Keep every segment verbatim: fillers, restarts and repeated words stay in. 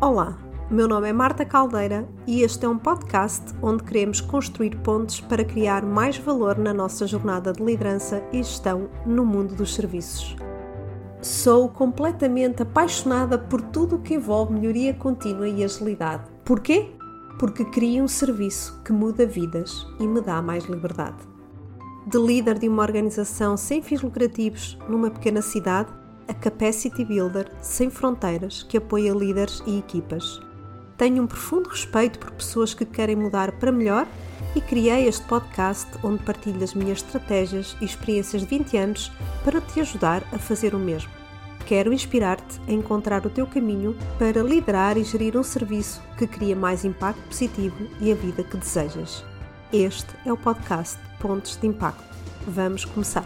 Olá, meu nome é Marta Caldeira e este é um podcast onde queremos construir pontes para criar mais valor na nossa jornada de liderança e gestão no mundo dos serviços. Sou completamente apaixonada por tudo o que envolve melhoria contínua e agilidade. Porquê? Porque crio um serviço que muda vidas e me dá mais liberdade. De líder de uma organização sem fins lucrativos numa pequena cidade, a Capacity Builder sem fronteiras que apoia líderes e equipas. Tenho um profundo respeito por pessoas que querem mudar para melhor e criei este podcast onde partilho as minhas estratégias e experiências de vinte anos para te ajudar a fazer o mesmo. Quero inspirar-te a encontrar o teu caminho para liderar e gerir um serviço que cria mais impacto positivo e a vida que desejas. Este é o podcast Pontos de Impacto. Vamos começar!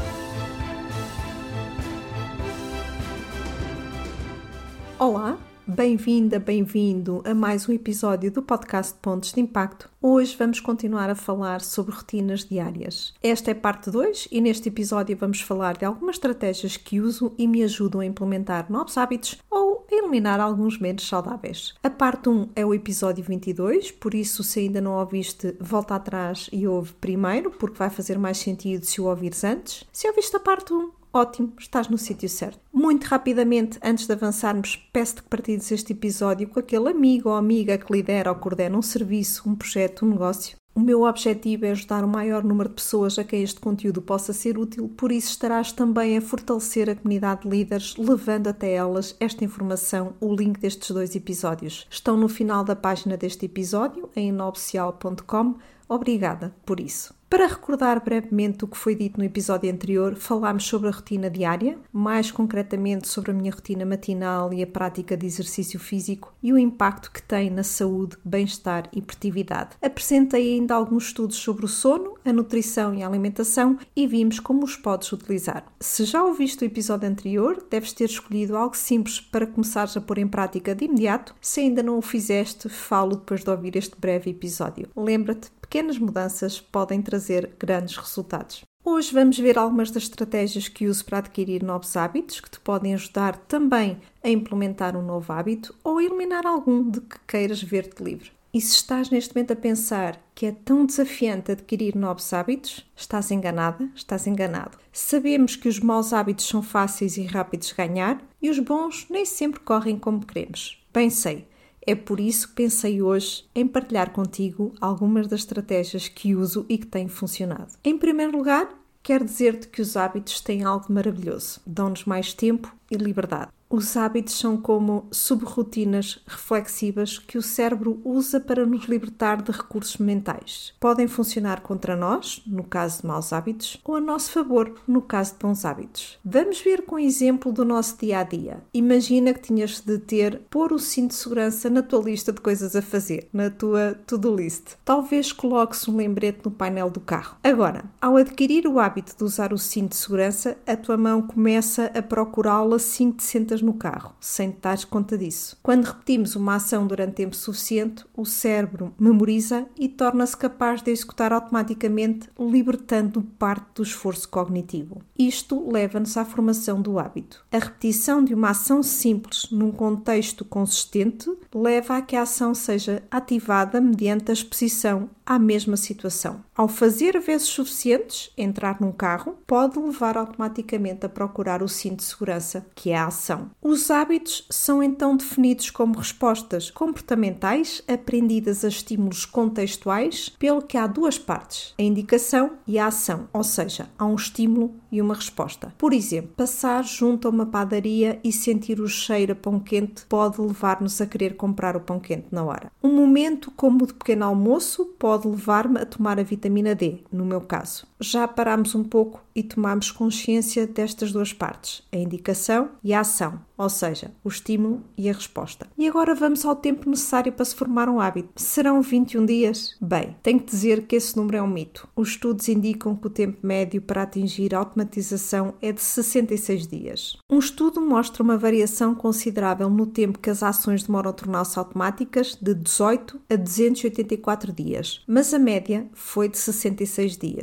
Olá, bem-vinda, bem-vindo a mais um episódio do podcast Pontos de Impacto. Hoje vamos continuar a falar sobre rotinas diárias. Esta é parte dois e neste episódio vamos falar de algumas estratégias que uso e me ajudam a implementar novos hábitos ou a eliminar alguns menos saudáveis. A parte um é o episódio vinte e dois, por isso se ainda não ouviste, volta atrás e ouve primeiro, porque vai fazer mais sentido se o ouvires antes. Se ouviste a parte um, ótimo, estás no sítio certo. Muito rapidamente, antes de avançarmos, peço-te que partilhes este episódio com aquele amigo ou amiga que lidera ou coordena um serviço, um projeto, um negócio. O meu objetivo é ajudar o maior número de pessoas a quem este conteúdo possa ser útil, por isso estarás também a fortalecer a comunidade de líderes, levando até elas esta informação, o link destes dois episódios. Estão no final da página deste episódio, em inobcial ponto com. Obrigada por isso. Para recordar brevemente o que foi dito no episódio anterior, falámos sobre a rotina diária, mais concretamente sobre a minha rotina matinal e a prática de exercício físico e o impacto que tem na saúde, bem-estar e produtividade. Apresentei ainda alguns estudos sobre o sono, a nutrição e a alimentação e vimos como os podes utilizar. Se já ouviste o episódio anterior, deves ter escolhido algo simples para começares a pôr em prática de imediato. Se ainda não o fizeste, falo depois de ouvir este breve episódio. Lembra-te, pequenas mudanças podem trazer grandes resultados. Hoje vamos ver algumas das estratégias que uso para adquirir novos hábitos que te podem ajudar também a implementar um novo hábito ou a eliminar algum de que queiras ver-te livre. E se estás neste momento a pensar que é tão desafiante adquirir novos hábitos, estás enganada, estás enganado. Sabemos que os maus hábitos são fáceis e rápidos de ganhar e os bons nem sempre correm como queremos. Bem sei. É por isso que pensei hoje em partilhar contigo algumas das estratégias que uso e que têm funcionado. Em primeiro lugar, quero dizer-te que os hábitos têm algo maravilhoso. Dão-nos mais tempo e liberdade. Os hábitos são como subrrotinas reflexivas que o cérebro usa para nos libertar de recursos mentais. Podem funcionar contra nós, no caso de maus hábitos, ou a nosso favor, no caso de bons hábitos. Vamos ver com um exemplo do nosso dia-a-dia. Imagina que tinhas de ter, pôr o cinto de segurança na tua lista de coisas a fazer, na tua to-do list. Talvez coloques um lembrete no painel do carro. Agora, ao adquirir o hábito de usar o cinto de segurança, a tua mão começa a procurá-lo assim que te sentas no carro, sem te dares conta disso. Quando repetimos uma ação durante tempo suficiente, o cérebro memoriza e torna-se capaz de executar automaticamente, libertando parte do esforço cognitivo. Isto leva-nos à formação do hábito. A repetição de uma ação simples num contexto consistente leva a que a ação seja ativada mediante a exposição à mesma situação. Ao fazer vezes suficientes, entrar num carro pode levar automaticamente a procurar o cinto de segurança, que é a ação. Os hábitos são então definidos como respostas comportamentais aprendidas a estímulos contextuais, pelo que há duas partes, a indicação e a ação, ou seja, há um estímulo e uma resposta. Por exemplo, passar junto a uma padaria e sentir o cheiro a pão quente pode levar-nos a querer comprar o pão quente na hora. Um momento como o de pequeno almoço pode levar-me a tomar a vitamina D, no meu caso. Já parámos um pouco e tomamos consciência destas duas partes, a indicação e a ação, ou seja, o estímulo e a resposta. E agora vamos ao tempo necessário para se formar um hábito. Serão vinte e um dias? Bem, tenho que dizer que esse número é um mito. Os estudos indicam que o tempo médio para atingir a automatização é de sessenta e seis dias. Um estudo mostra uma variação considerável no tempo que as ações demoram a tornar-se automáticas, de dezoito a duzentos e oitenta e quatro dias, mas a média foi de sessenta e seis dias.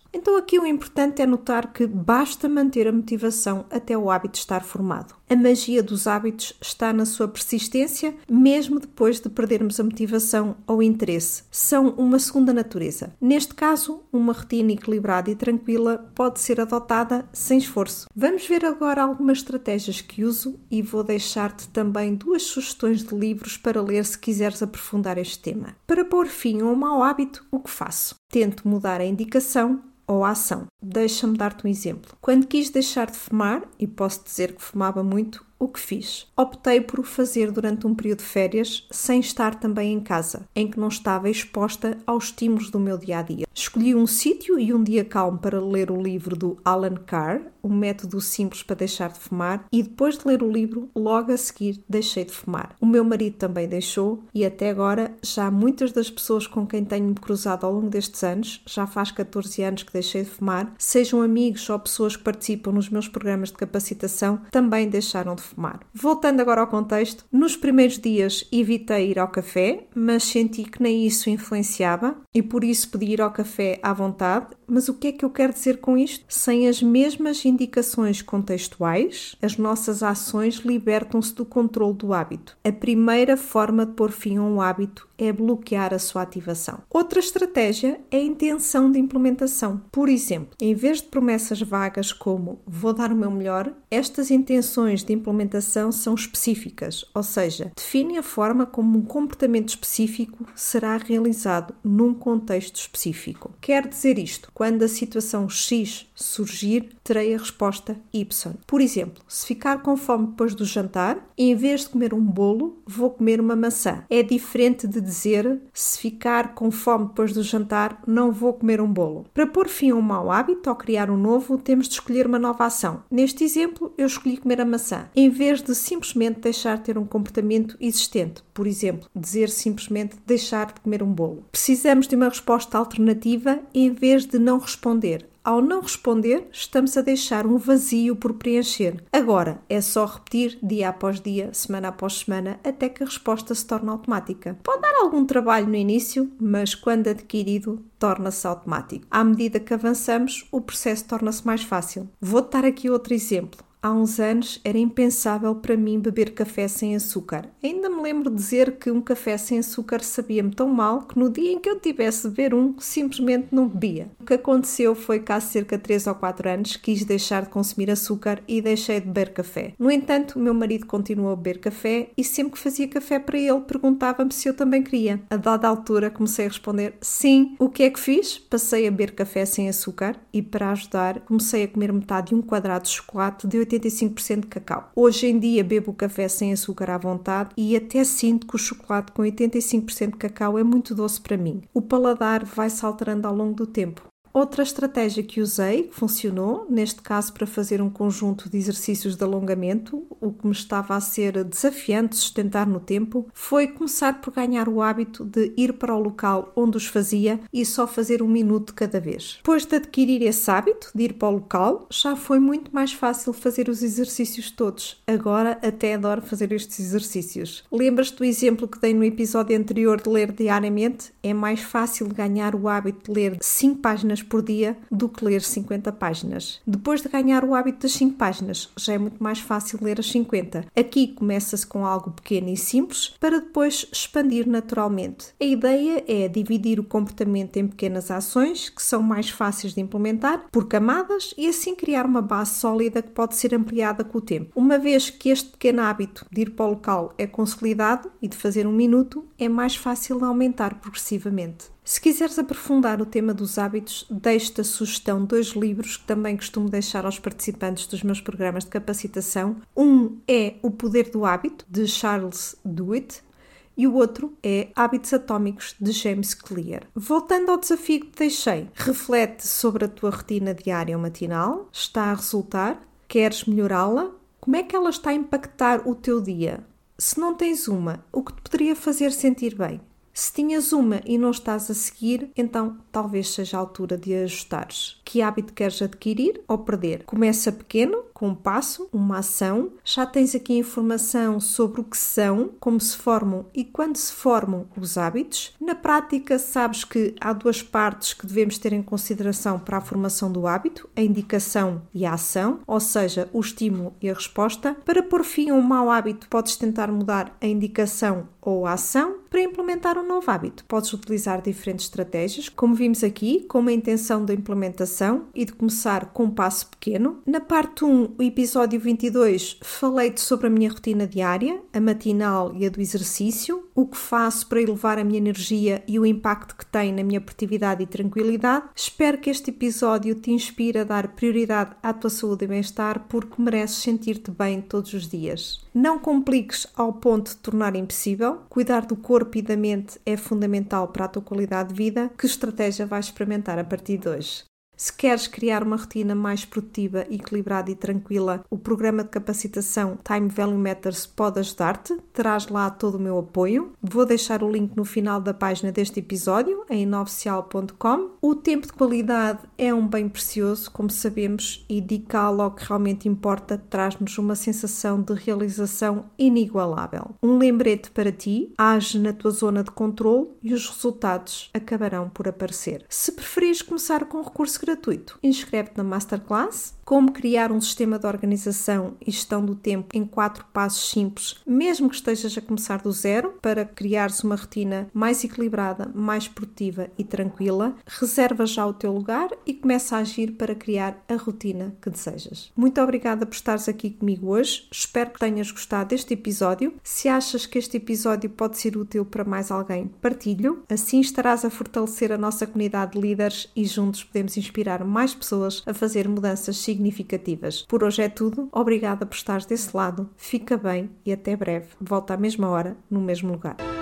Então aqui o importante é notar que basta manter a motivação até o hábito estar formado. A magia dos hábitos está na sua persistência, mesmo depois de perdermos a motivação ou o interesse. São uma segunda natureza. Neste caso, uma rotina equilibrada e tranquila pode ser adotada sem esforço. Vamos ver agora algumas estratégias que uso e vou deixar-te também duas sugestões de livros para ler se quiseres aprofundar este tema. Para pôr fim a um mau hábito, o que faço? Tento mudar a indicação ou a ação. Deixa-me dar-te um exemplo. Quando quis deixar de fumar, e posso dizer que fumava muito, o que fiz? Optei por o fazer durante um período de férias, sem estar também em casa, em que não estava exposta aos estímulos do meu dia-a-dia. Escolhi um sítio e um dia calmo para ler o livro do Alan Carr, Um Método Simples para Deixar de Fumar, e depois de ler o livro, logo a seguir deixei de fumar. O meu marido também deixou e até agora já muitas das pessoas com quem tenho-me cruzado ao longo destes anos, já faz catorze anos que deixei de fumar, sejam amigos ou pessoas que participam nos meus programas de capacitação, também deixaram de fumar. Voltando agora ao contexto, nos primeiros dias evitei ir ao café, mas senti que nem isso influenciava e por isso podia ir ao café à vontade. Mas o que é que eu quero dizer com isto? Sem as mesmas indicações contextuais, as nossas ações libertam-se do controle do hábito. A primeira forma de pôr fim a um hábito é bloquear a sua ativação. Outra estratégia é a intenção de implementação. Por exemplo, em vez de promessas vagas como vou dar o meu melhor, estas intenções de implementação são específicas, ou seja, definem a forma como um comportamento específico será realizado num contexto específico. Quer dizer isto, quando a situação X surgir, terei a resposta Y. Por exemplo, se ficar com fome depois do jantar, em vez de comer um bolo, vou comer uma maçã. É diferente de dizer, se ficar com fome depois do jantar, não vou comer um bolo. Para pôr fim a um mau hábito ou criar um novo, temos de escolher uma nova ação. Neste exemplo, eu escolhi comer a maçã, em vez de simplesmente deixar de ter um comportamento existente. Por exemplo, dizer simplesmente deixar de comer um bolo. Precisamos de uma resposta alternativa em vez de não responder. Ao não responder, estamos a deixar um vazio por preencher. Agora, é só repetir dia após dia, semana após semana, até que a resposta se torne automática. Pode dar algum trabalho no início, mas quando adquirido, torna-se automático. À medida que avançamos, o processo torna-se mais fácil. Vou dar aqui outro exemplo. Há uns anos era impensável para mim beber café sem açúcar. Ainda me lembro de dizer que um café sem açúcar sabia-me tão mal que no dia em que eu tivesse de beber um, simplesmente não bebia. O que aconteceu foi que há cerca de três ou quatro anos quis deixar de consumir açúcar e deixei de beber café. No entanto, o meu marido continuou a beber café e sempre que fazia café para ele perguntava-me se eu também queria. A dada altura comecei a responder sim. O que é que fiz? Passei a beber café sem açúcar e para ajudar comecei a comer metade de um quadrado de chocolate de oitenta e cinco por cento de cacau. Hoje em dia bebo café sem açúcar à vontade e até sinto que o chocolate com oitenta e cinco por cento de cacau é muito doce para mim. O paladar vai-se alterando ao longo do tempo. Outra estratégia que usei, que funcionou, neste caso para fazer um conjunto de exercícios de alongamento, o que me estava a ser desafiante sustentar no tempo, foi começar por ganhar o hábito de ir para o local onde os fazia e só fazer um minuto cada vez. Depois de adquirir esse hábito de ir para o local, já foi muito mais fácil fazer os exercícios todos. Agora até adoro fazer estes exercícios. Lembras-te do exemplo que dei no episódio anterior de ler diariamente? É mais fácil ganhar o hábito de ler cinco páginas por dia do que ler cinquenta páginas. Depois de ganhar o hábito das cinco páginas, já é muito mais fácil ler as cinquenta. Aqui começa-se com algo pequeno e simples para depois expandir naturalmente. A ideia é dividir o comportamento em pequenas ações que são mais fáceis de implementar por camadas e assim criar uma base sólida que pode ser ampliada com o tempo. Uma vez que este pequeno hábito de ir para o local é consolidado e de fazer um minuto, é mais fácil de aumentar progressivamente. Se quiseres aprofundar o tema dos hábitos, deixo-te a sugestão de dois livros que também costumo deixar aos participantes dos meus programas de capacitação. Um é O Poder do Hábito, de Charles Duhigg, e o outro é Hábitos Atómicos, de James Clear. Voltando ao desafio que te deixei, reflete sobre a tua rotina diária ou matinal. Está a resultar? Queres melhorá-la? Como é que ela está a impactar o teu dia? Se não tens uma, o que te poderia fazer sentir bem? Se tinhas uma e não estás a seguir, então talvez seja a altura de ajustares. que hábito queres adquirir ou perder. Começa pequeno, com um passo, uma ação. Já tens aqui informação sobre o que são, como se formam e quando se formam os hábitos. Na prática, sabes que há duas partes que devemos ter em consideração para a formação do hábito, a indicação e a ação, ou seja, o estímulo e a resposta. Para pôr fim a um mau hábito, podes tentar mudar a indicação ou a ação. Para implementar um novo hábito, podes utilizar diferentes estratégias, como vimos aqui, com a intenção da implementação e de começar com um passo pequeno. Na parte um, o episódio vinte e dois, falei-te sobre a minha rotina diária, a matinal e a do exercício, o que faço para elevar a minha energia e o impacto que tem na minha produtividade e tranquilidade. Espero que este episódio te inspire a dar prioridade à tua saúde e bem-estar, porque mereces sentir-te bem todos os dias. Não compliques ao ponto de tornar impossível. Cuidar do corpo e da mente é fundamental para a tua qualidade de vida. Que estratégia vais experimentar a partir de hoje? Se queres criar uma rotina mais produtiva, equilibrada e tranquila, o programa de capacitação Time Value Matters pode ajudar-te. Terás lá todo o meu apoio. Vou deixar o link no final da página deste episódio, em inoficial ponto com. O tempo de qualidade é um bem precioso, como sabemos, e dedicá-lo ao que realmente importa traz-nos uma sensação de realização inigualável. Um lembrete para ti: age na tua zona de controle e os resultados acabarão por aparecer. Se preferires começar com recurso gratuito, inscreve-te na Masterclass Como criar um sistema de organização e gestão do tempo em quatro passos simples, mesmo que estejas a começar do zero, para criares uma rotina mais equilibrada, mais produtiva e tranquila. Reserva já o teu lugar e começa a agir para criar a rotina que desejas. Muito obrigada por estares aqui comigo hoje. Espero que tenhas gostado deste episódio. Se achas que este episódio pode ser útil para mais alguém, partilhe-o. Assim estarás a fortalecer a nossa comunidade de líderes e juntos podemos inspirar mais pessoas a fazer mudanças significativas. Por hoje é tudo. Obrigada por estares desse lado. Fica bem e até breve. Volta à mesma hora, no mesmo lugar.